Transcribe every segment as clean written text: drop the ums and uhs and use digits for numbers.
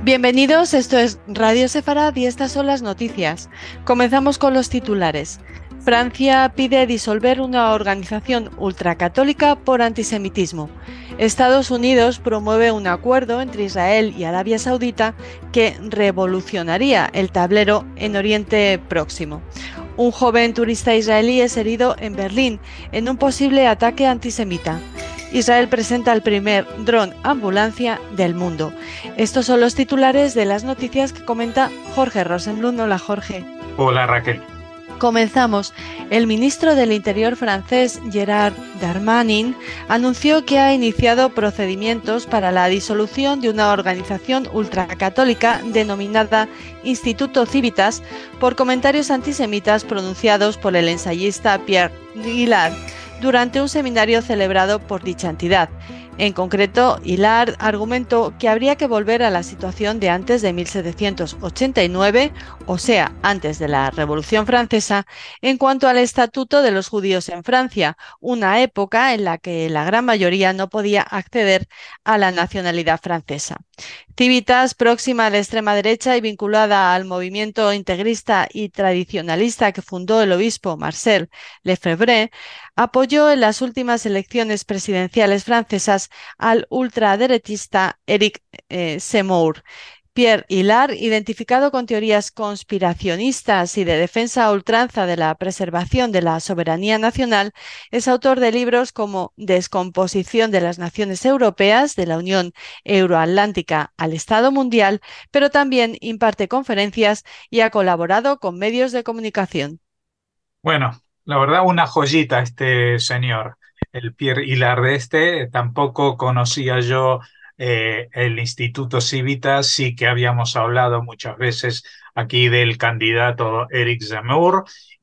Bienvenidos, esto es Radio Sefarad y estas son las noticias. Comenzamos con los titulares. Francia pide disolver una organización ultracatólica por antisemitismo. Estados Unidos promueve un acuerdo entre Israel y Arabia Saudita que revolucionaría el tablero en Oriente Próximo. Un joven turista israelí es herido en Berlín en un posible ataque antisemita. Israel presenta el primer dron ambulancia del mundo. Estos son los titulares de las noticias que comenta Jorge Rosenblum. Hola, Jorge. Hola, Raquel. Comenzamos. El ministro del Interior francés, Gérald Darmanin, anunció que ha iniciado procedimientos para la disolución de una organización ultracatólica denominada Instituto Civitas por comentarios antisemitas pronunciados por el ensayista Pierre Hillard durante un seminario celebrado por dicha entidad. En concreto, Hillard argumentó que habría que volver a la situación de antes de 1789, o sea, antes de la Revolución Francesa, en cuanto al estatuto de los judíos en Francia, una época en la que la gran mayoría no podía acceder a la nacionalidad francesa. Civitas, próxima a la extrema derecha y vinculada al movimiento integrista y tradicionalista que fundó el obispo Marcel Lefebvre, apoyó en las últimas elecciones presidenciales francesas al ultraderechista Éric Zemmour. Pierre Hillard, identificado con teorías conspiracionistas y de defensa a ultranza de la preservación de la soberanía nacional, es autor de libros como Descomposición de las Naciones Europeas, de la Unión Euroatlántica al Estado Mundial, pero también imparte conferencias y ha colaborado con medios de comunicación. Bueno, la verdad, una joyita este señor, el Pierre Hillard tampoco conocía yo el Instituto Civitas, sí que habíamos hablado muchas veces aquí del candidato Éric Zemmour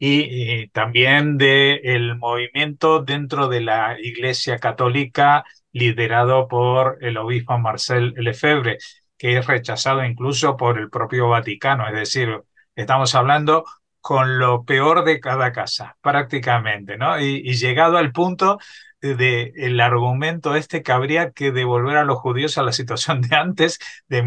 y también del movimiento dentro de la Iglesia Católica liderado por el obispo Marcel Lefebvre, que es rechazado incluso por el propio Vaticano, es decir, estamos hablando con lo peor de cada casa, prácticamente, ¿no? Y llegado al punto de el argumento que habría que devolver a los judíos a la situación de antes de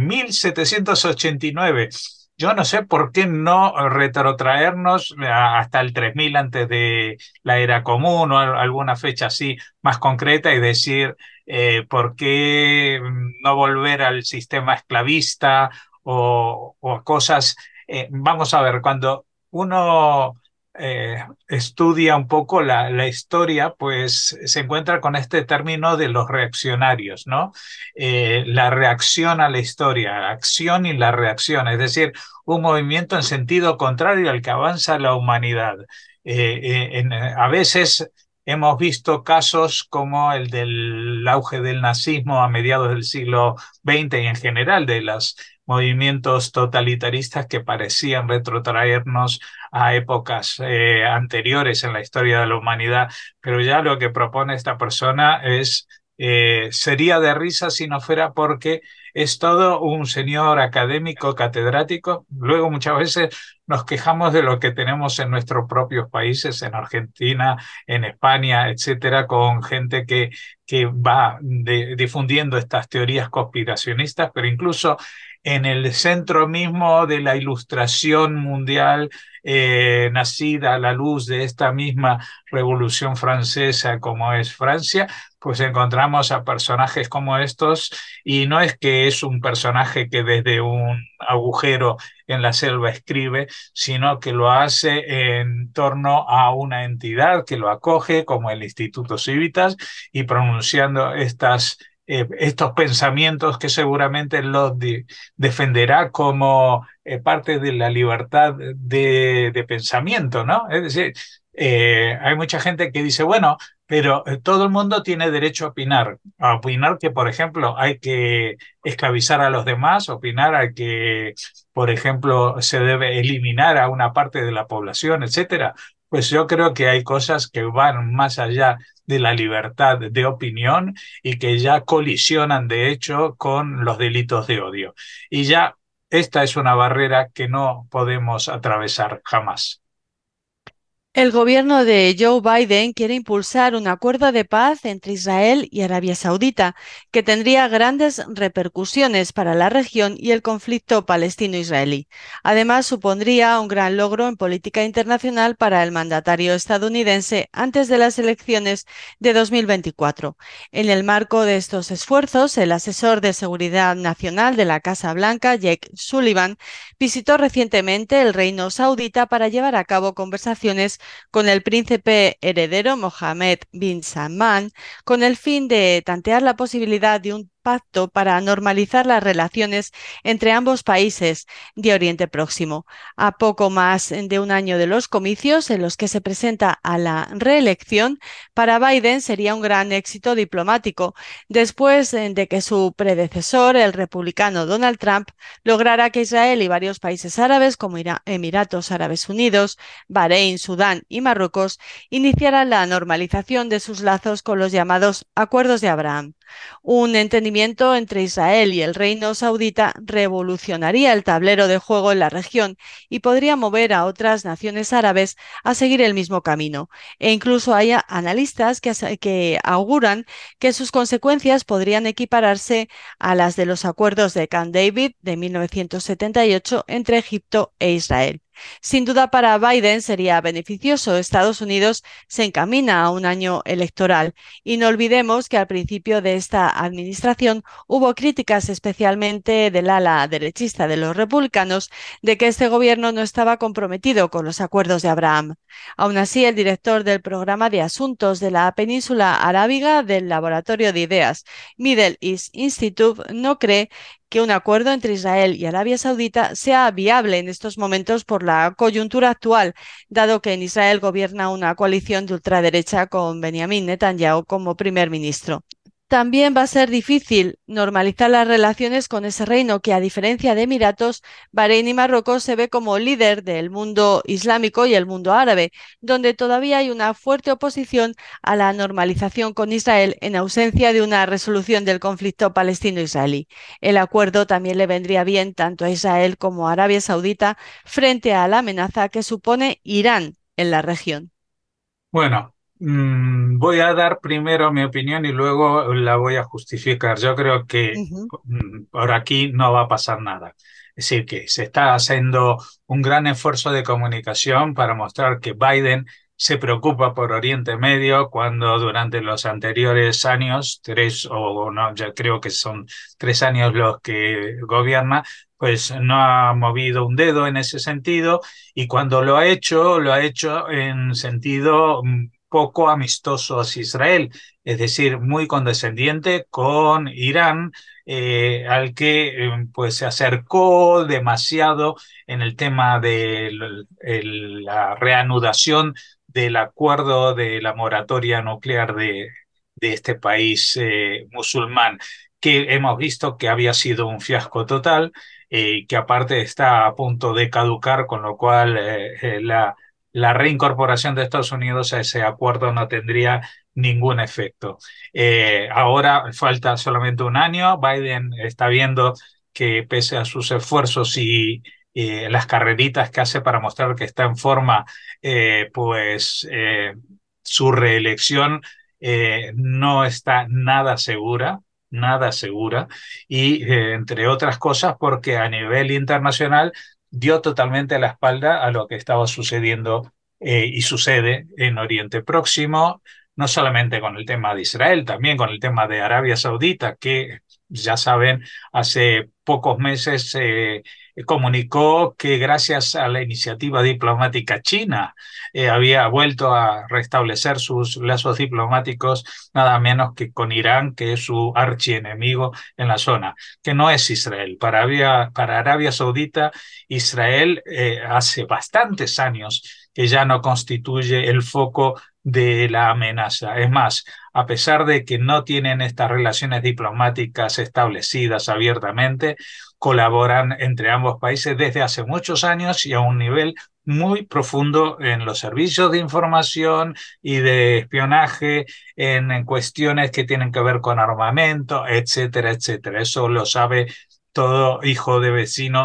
1789. Yo no sé por qué no retrotraernos hasta el 3000 antes de la era común o alguna fecha así más concreta y decir por qué no volver al sistema esclavista o a cosas. Vamos a ver, cuando uno estudia un poco la historia, pues se encuentra con este término de los reaccionarios, ¿no? La reacción a la historia, la acción y la reacción, es decir, un movimiento en sentido contrario al que avanza la humanidad. A veces hemos visto casos como el del auge del nazismo a mediados del siglo XX y en general de los movimientos totalitaristas que parecían retrotraernos a épocas anteriores en la historia de la humanidad, pero ya lo que propone esta persona sería de risa si no fuera porque es todo un señor académico, catedrático. Luego muchas veces nos quejamos de lo que tenemos en nuestros propios países, en Argentina, en España, etcétera, con gente que va difundiendo estas teorías conspiracionistas, pero incluso en el centro mismo de la ilustración mundial, nacida a la luz de esta misma Revolución Francesa como es Francia, pues encontramos a personajes como estos y no es que es un personaje que desde un agujero en la selva escribe, sino que lo hace en torno a una entidad que lo acoge como el Instituto Civitas y pronunciando estos pensamientos que seguramente defenderá como parte de la libertad de pensamiento, ¿no? Es decir, hay mucha gente que dice, bueno, pero todo el mundo tiene derecho a opinar que, por ejemplo, hay que esclavizar a los demás, opinar a que, por ejemplo, se debe eliminar a una parte de la población, etcétera. Pues yo creo que hay cosas que van más allá de la libertad de opinión y que ya colisionan, de hecho, con los delitos de odio. Y ya esta es una barrera que no podemos atravesar jamás. El gobierno de Joe Biden quiere impulsar un acuerdo de paz entre Israel y Arabia Saudita, que tendría grandes repercusiones para la región y el conflicto palestino-israelí. Además, supondría un gran logro en política internacional para el mandatario estadounidense antes de las elecciones de 2024. En el marco de estos esfuerzos, el asesor de seguridad nacional de la Casa Blanca, Jake Sullivan, visitó recientemente el Reino Saudita para llevar a cabo conversaciones con el príncipe heredero Mohammed bin Salman, con el fin de tantear la posibilidad de un pacto para normalizar las relaciones entre ambos países de Oriente Próximo. A poco más de un año de los comicios en los que se presenta a la reelección, para Biden sería un gran éxito diplomático, después de que su predecesor, el republicano Donald Trump, lograra que Israel y varios países árabes como Emiratos Árabes Unidos, Bahrein, Sudán y Marruecos iniciaran la normalización de sus lazos con los llamados Acuerdos de Abraham. Un entendimiento entre Israel y el Reino Saudita revolucionaría el tablero de juego en la región y podría mover a otras naciones árabes a seguir el mismo camino. E incluso hay analistas que auguran que sus consecuencias podrían equipararse a las de los acuerdos de Camp David de 1978 entre Egipto e Israel. Sin duda para Biden sería beneficioso. Estados Unidos se encamina a un año electoral y no olvidemos que al principio de esta administración hubo críticas especialmente del ala derechista de los republicanos de que este gobierno no estaba comprometido con los acuerdos de Abraham. Aún así, el director del programa de asuntos de la península arábiga del Laboratorio de Ideas Middle East Institute no cree que un acuerdo entre Israel y Arabia Saudita sea viable en estos momentos por la coyuntura actual, dado que en Israel gobierna una coalición de ultraderecha con Benjamin Netanyahu como primer ministro. También va a ser difícil normalizar las relaciones con ese reino que, a diferencia de Emiratos, Bahrein y Marruecos se ve como líder del mundo islámico y el mundo árabe, donde todavía hay una fuerte oposición a la normalización con Israel en ausencia de una resolución del conflicto palestino-israelí. El acuerdo también le vendría bien tanto a Israel como a Arabia Saudita frente a la amenaza que supone Irán en la región. Bueno, voy a dar primero mi opinión y luego la voy a justificar. Yo creo que Ujú. por aquí no va a pasar nada. Es decir, que se está haciendo un gran esfuerzo de comunicación para mostrar que Biden se preocupa por Oriente Medio cuando durante los anteriores años, tres o no, ya creo que son 3 años los que gobierna, pues no ha movido un dedo en ese sentido y cuando lo ha hecho en sentido poco amistoso hacia Israel, es decir, muy condescendiente con Irán, al que pues se acercó demasiado en el tema de la reanudación del acuerdo de la moratoria nuclear de este país musulmán, que hemos visto que había sido un fiasco total que aparte está a punto de caducar, con lo cual la reincorporación de Estados Unidos a ese acuerdo no tendría ningún efecto. Ahora falta solamente un año. Biden está viendo que pese a sus esfuerzos y las carreritas que hace para mostrar que está en forma, su reelección no está nada segura y entre otras cosas porque a nivel internacional dio totalmente la espalda a lo que estaba sucediendo y sucede en Oriente Próximo, no solamente con el tema de Israel, también con el tema de Arabia Saudita, que ya saben, hace pocos meses comunicó que gracias a la iniciativa diplomática china había vuelto a restablecer sus lazos diplomáticos nada menos que con Irán, que es su archienemigo en la zona, que no es Israel. Para Arabia Saudita, Israel hace bastantes años que ya no constituye el foco de la amenaza. Es más, a pesar de que no tienen estas relaciones diplomáticas establecidas abiertamente, colaboran entre ambos países desde hace muchos años y a un nivel muy profundo en los servicios de información y de espionaje, en cuestiones que tienen que ver con armamento, etcétera, etcétera. Eso lo sabe todo hijo de vecino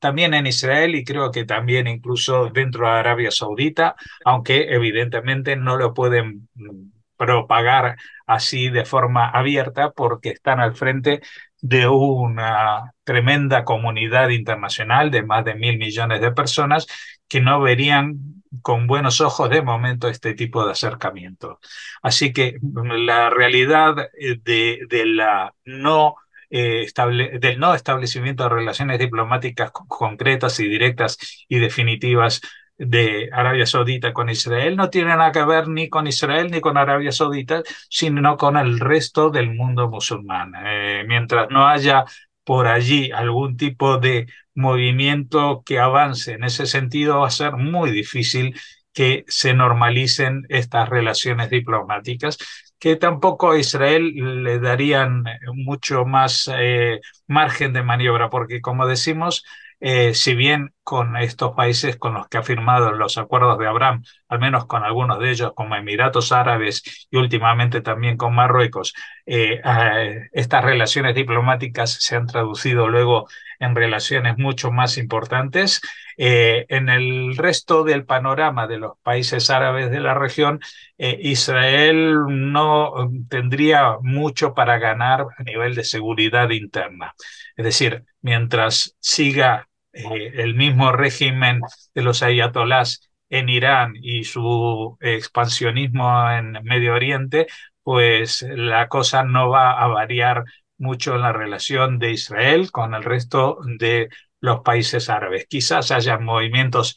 también en Israel y creo que también incluso dentro de Arabia Saudita, aunque evidentemente no lo pueden propagar así de forma abierta porque están al frente de una tremenda comunidad internacional de más de 1.000 millones de personas que no verían con buenos ojos de momento este tipo de acercamiento. Así que la realidad de la no del no establecimiento de relaciones diplomáticas concretas y directas y definitivas de Arabia Saudita con Israel no tiene nada que ver ni con Israel ni con Arabia Saudita, sino con el resto del mundo musulmán. Mientras no haya por allí algún tipo de movimiento que avance en ese sentido, va a ser muy difícil que se normalicen estas relaciones diplomáticas, que tampoco a Israel le darían mucho más margen de maniobra, porque como decimos, si bien con estos países con los que ha firmado los acuerdos de Abraham, al menos con algunos de ellos, como Emiratos Árabes y últimamente también con Marruecos, estas relaciones diplomáticas se han traducido luego en relaciones mucho más importantes. En el resto del panorama de los países árabes de la región, Israel no tendría mucho para ganar a nivel de seguridad interna. Es decir, mientras siga el mismo régimen de los ayatolás en Irán y su expansionismo en Medio Oriente, pues la cosa no va a variar mucho en la relación de Israel con el resto de los países árabes. Quizás haya movimientos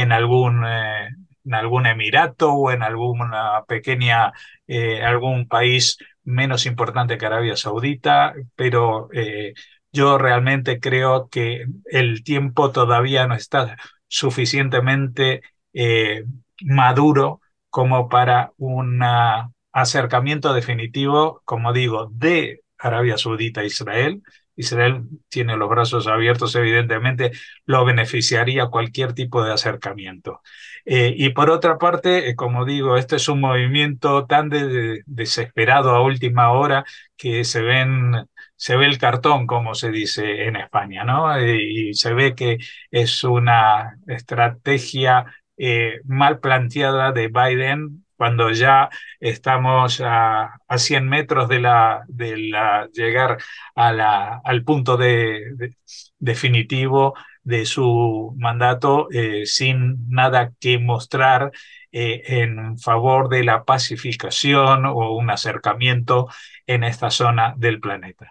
en algún emirato o en alguna pequeña, algún país menos importante que Arabia Saudita, pero yo realmente creo que el tiempo todavía no está suficientemente eh, maduro como para un acercamiento definitivo, como digo, de Arabia Saudita a Israel. Israel tiene los brazos abiertos, evidentemente, lo beneficiaría cualquier tipo de acercamiento. Y por otra parte, como digo, este es un movimiento tan desesperado a última hora que se ve el cartón, como se dice en España, ¿no? Y se ve que es una estrategia mal planteada de Biden cuando ya estamos a 100 metros de llegar al punto definitivo de su mandato sin nada que mostrar en favor de la pacificación o un acercamiento en esta zona del planeta.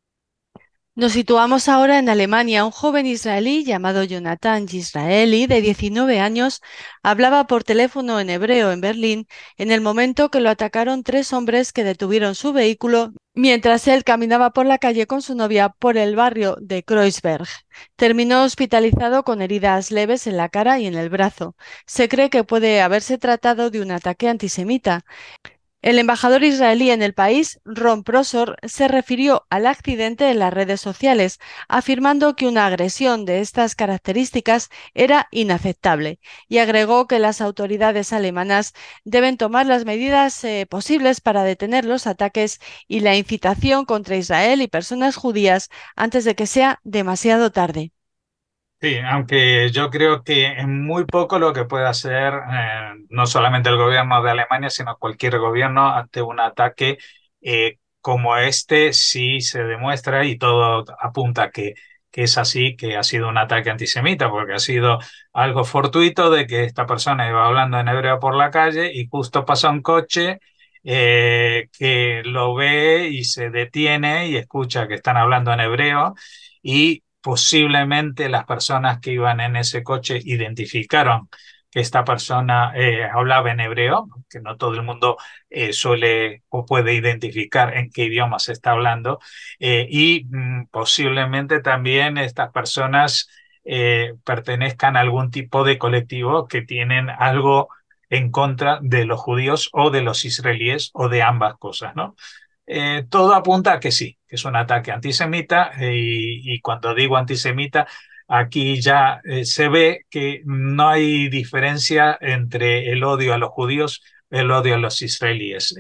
Nos situamos ahora en Alemania. Un joven israelí llamado Jonathan Yisraeli, de 19 años, hablaba por teléfono en hebreo en Berlín en el momento que lo atacaron tres hombres que detuvieron su vehículo mientras él caminaba por la calle con su novia por el barrio de Kreuzberg. Terminó hospitalizado con heridas leves en la cara y en el brazo. Se cree que puede haberse tratado de un ataque antisemita. El embajador israelí en el país, Ron Prosor, se refirió al accidente en las redes sociales, afirmando que una agresión de estas características era inaceptable, y agregó que las autoridades alemanas deben tomar las medidas posibles para detener los ataques y la incitación contra Israel y personas judías antes de que sea demasiado tarde. Sí, aunque yo creo que es muy poco lo que puede hacer no solamente el gobierno de Alemania, sino cualquier gobierno ante un ataque como este, si se demuestra y todo apunta que es así, que ha sido un ataque antisemita, porque ha sido algo fortuito de que esta persona iba hablando en hebreo por la calle y justo pasa un coche que lo ve y se detiene y escucha que están hablando en hebreo y posiblemente las personas que iban en ese coche identificaron que esta persona hablaba en hebreo, que no todo el mundo suele o puede identificar en qué idioma se está hablando, y posiblemente también estas personas pertenezcan a algún tipo de colectivo que tienen algo en contra de los judíos o de los israelíes o de ambas cosas, ¿no? Todo apunta a que sí, que es un ataque antisemita y cuando digo antisemita, aquí ya se ve que no hay diferencia entre el odio a los judíos, el odio a los israelíes.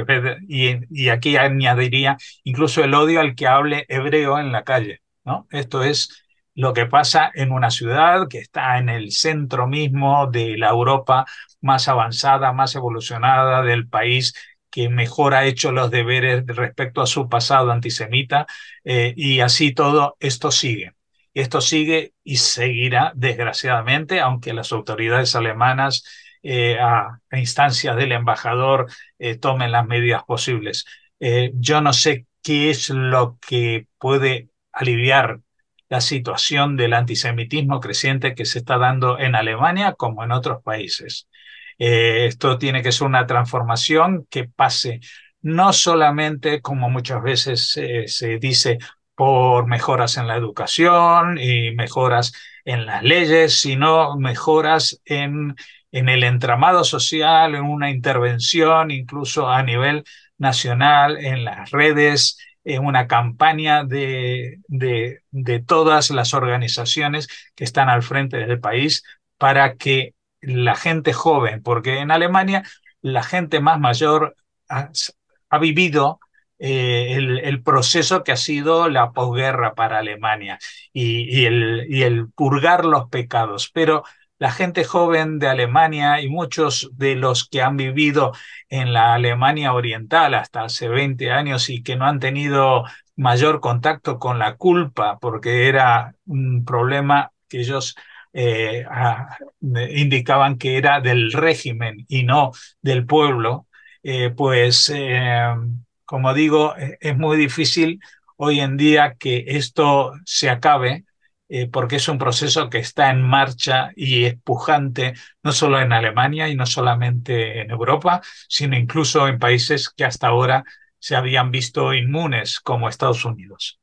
Y aquí añadiría incluso el odio al que hable hebreo en la calle, ¿no? Esto es lo que pasa en una ciudad que está en el centro mismo de la Europa más avanzada, más evolucionada, del país que mejor ha hecho los deberes respecto a su pasado antisemita, y así todo esto sigue. Esto sigue y seguirá, desgraciadamente, aunque las autoridades alemanas, a instancias del embajador, tomen las medidas posibles. Yo no sé qué es lo que puede aliviar la situación del antisemitismo creciente que se está dando en Alemania como en otros países. Esto tiene que ser una transformación que pase no solamente, como muchas veces se dice, por mejoras en la educación y mejoras en las leyes, sino mejoras en el entramado social, en una intervención incluso a nivel nacional, en las redes, en una campaña de todas las organizaciones que están al frente del país para que la gente joven, porque en Alemania la gente más mayor ha vivido el proceso que ha sido la posguerra para Alemania y el purgar los pecados. Pero la gente joven de Alemania y muchos de los que han vivido en la Alemania oriental hasta hace 20 años y que no han tenido mayor contacto con la culpa, porque era un problema que ellos indicaban que era del régimen y no del pueblo, pues como digo, es muy difícil hoy en día que esto se acabe, porque es un proceso que está en marcha y es pujante, no solo en Alemania y no solamente en Europa, sino incluso en países que hasta ahora se habían visto inmunes, como Estados Unidos.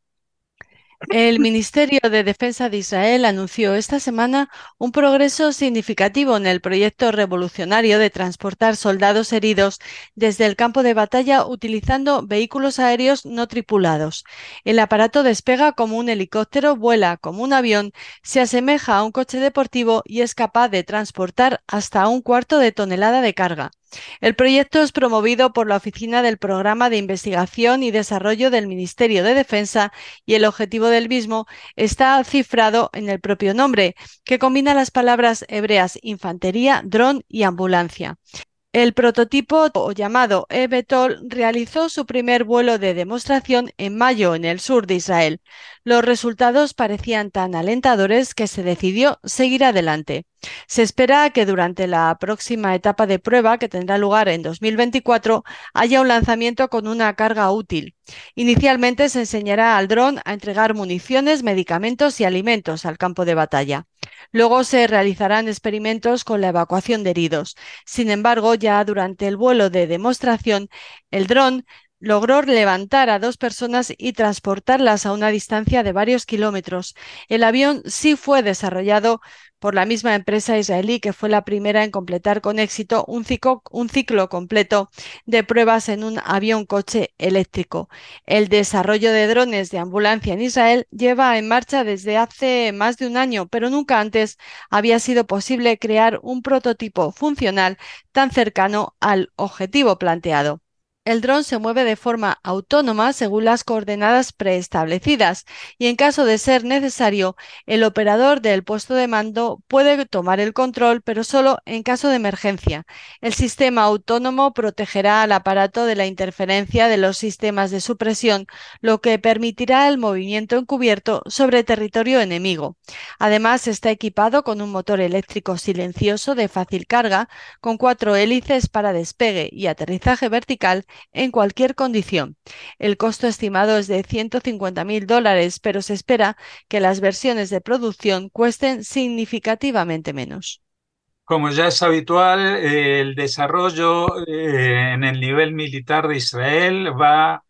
El Ministerio de Defensa de Israel anunció esta semana un progreso significativo en el proyecto revolucionario de transportar soldados heridos desde el campo de batalla utilizando vehículos aéreos no tripulados. El aparato despega como un helicóptero, vuela como un avión, se asemeja a un coche deportivo y es capaz de transportar hasta 1/4 de tonelada de carga. El proyecto es promovido por la Oficina del Programa de Investigación y Desarrollo del Ministerio de Defensa y el objetivo del mismo está cifrado en el propio nombre, que combina las palabras hebreas infantería, dron y ambulancia. El prototipo, o llamado eVTOL, realizó su primer vuelo de demostración en mayo en el sur de Israel. Los resultados parecían tan alentadores que se decidió seguir adelante. Se espera que durante la próxima etapa de prueba, que tendrá lugar en 2024, haya un lanzamiento con una carga útil. Inicialmente se enseñará al dron a entregar municiones, medicamentos y alimentos al campo de batalla. Luego se realizarán experimentos con la evacuación de heridos. Sin embargo, ya durante el vuelo de demostración, el dron logró levantar a 2 personas y transportarlas a una distancia de varios kilómetros. El avión sí fue desarrollado por la misma empresa israelí que fue la primera en completar con éxito un ciclo completo de pruebas en un avión coche eléctrico. El desarrollo de drones de ambulancia en Israel lleva en marcha desde hace más de un año, pero nunca antes había sido posible crear un prototipo funcional tan cercano al objetivo planteado. El dron se mueve de forma autónoma según las coordenadas preestablecidas y en caso de ser necesario, el operador del puesto de mando puede tomar el control, pero solo en caso de emergencia. El sistema autónomo protegerá al aparato de la interferencia de los sistemas de supresión, lo que permitirá el movimiento encubierto sobre territorio enemigo. Además, está equipado con un motor eléctrico silencioso de fácil carga, con 4 hélices para despegue y aterrizaje vertical en cualquier condición. El costo estimado es de $150.000, pero se espera que las versiones de producción cuesten significativamente menos. Como ya es habitual, el desarrollo en el nivel militar de Israel va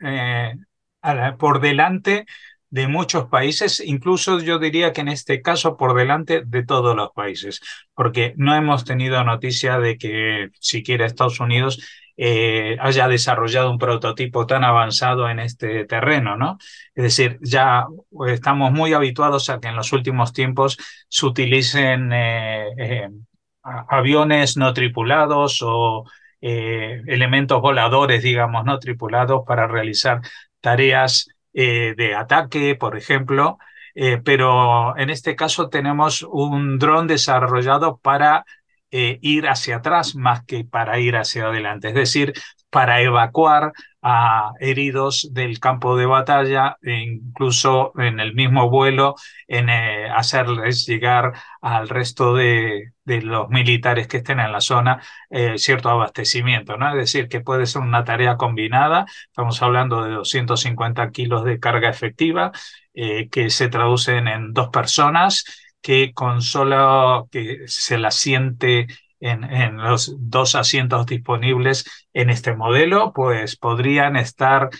por delante de muchos países, incluso yo diría que en este caso por delante de todos los países, porque no hemos tenido noticia de que siquiera Estados Unidos haya desarrollado un prototipo tan avanzado en este terreno, ¿no? Es decir, ya estamos muy habituados a que en los últimos tiempos se utilicen aviones no tripulados o elementos voladores, digamos, no tripulados para realizar tareas de ataque, por ejemplo. pero en este caso tenemos un dron desarrollado para ir hacia atrás más que para ir hacia adelante, es decir, para evacuar a heridos del campo de batalla e incluso en el mismo vuelo hacerles llegar al resto de los militares que estén en la zona cierto abastecimiento, ¿no? Es decir, que puede ser una tarea combinada. Estamos hablando de 250 kilos de carga efectiva que se traducen en 2 personas que con solo que se la siente en los 2 asientos disponibles en este modelo, pues podrían estar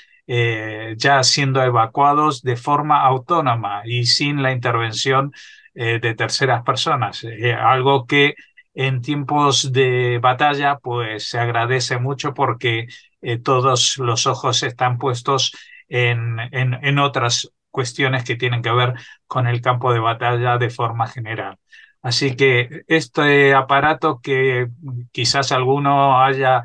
ya siendo evacuados de forma autónoma y sin la intervención de terceras personas. Algo que en tiempos de batalla pues se agradece mucho porque todos los ojos están puestos en otras cuestiones que tienen que ver con el campo de batalla de forma general. Así que este aparato que quizás alguno haya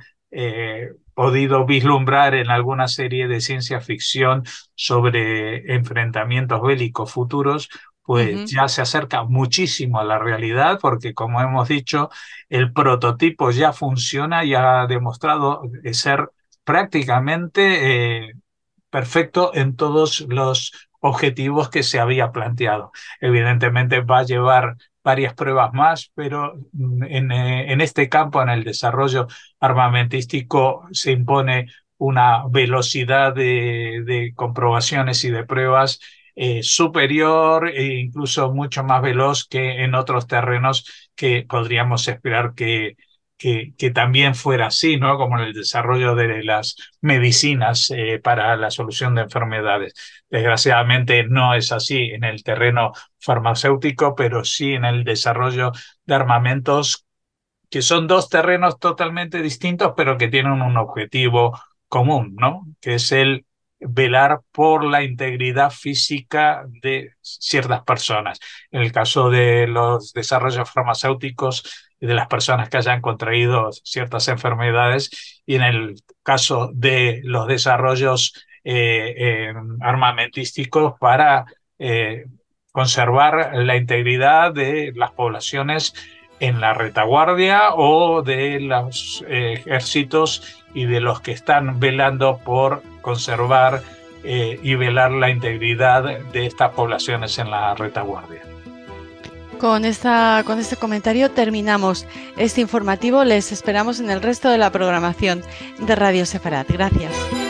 podido vislumbrar en alguna serie de ciencia ficción sobre enfrentamientos bélicos futuros, pues Ujú. ya se acerca muchísimo a la realidad porque, como hemos dicho, el prototipo ya funciona y ha demostrado ser prácticamente perfecto en todos los objetivos que se había planteado. Evidentemente va a llevar varias pruebas más, pero en este campo, en el desarrollo armamentístico, se impone una velocidad de comprobaciones y de pruebas superior e incluso mucho más veloz que en otros terrenos que podríamos esperar que también fuera así, ¿no? Como en el desarrollo de las medicinas para la solución de enfermedades. Desgraciadamente no es así en el terreno farmacéutico, pero sí en el desarrollo de armamentos, que son 2 terrenos totalmente distintos, pero que tienen un objetivo común, ¿no? Que es el velar por la integridad física de ciertas personas. En el caso de los desarrollos farmacéuticos, de las personas que hayan contraído ciertas enfermedades, y en el caso de los desarrollos armamentísticos para eh, conservar la integridad de las poblaciones en la retaguardia o de los ejércitos y de los que están velando por conservar y velar la integridad de estas poblaciones en la retaguardia. Con este comentario terminamos este informativo. Les esperamos en el resto de la programación de Radio Separat. Gracias.